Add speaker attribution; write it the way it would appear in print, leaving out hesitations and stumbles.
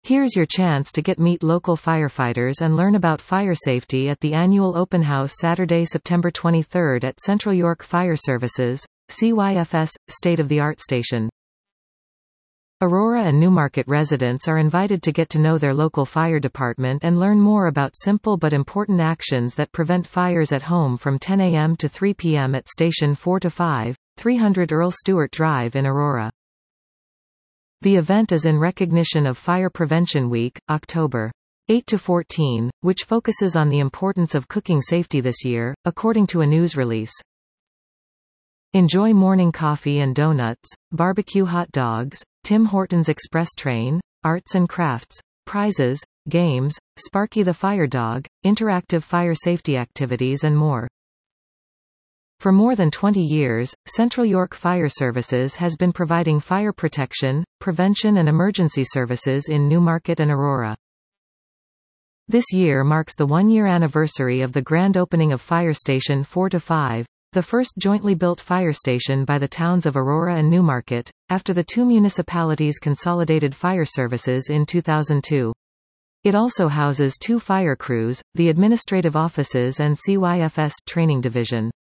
Speaker 1: Here's your chance to meet local firefighters and learn about fire safety at the annual open house Saturday, September 23 at Central York Fire Services, CYFS, state-of-the-art station. Aurora and Newmarket residents are invited to get to know their local fire department and learn more about simple but important actions that prevent fires at home from 10 a.m. to 3 p.m. at Station 4-5, 300 Earl Stewart Drive in Aurora. The event is in recognition of Fire Prevention Week, October 8–14, which focuses on the importance of cooking safety this year, according to a news release. Enjoy morning coffee and donuts, barbecue hot dogs, Tim Hortons Express Train, arts and crafts, prizes, games, Sparky the Fire Dog, interactive fire safety activities and more. For more than 20 years, Central York Fire Services has been providing fire protection, prevention and emergency services in Newmarket and Aurora. This year marks the one-year anniversary of the grand opening of Fire Station 4-5, the first jointly built fire station by the towns of Aurora and Newmarket, after the two municipalities consolidated fire services in 2002. It also houses two fire crews, the administrative offices and CYFS training division.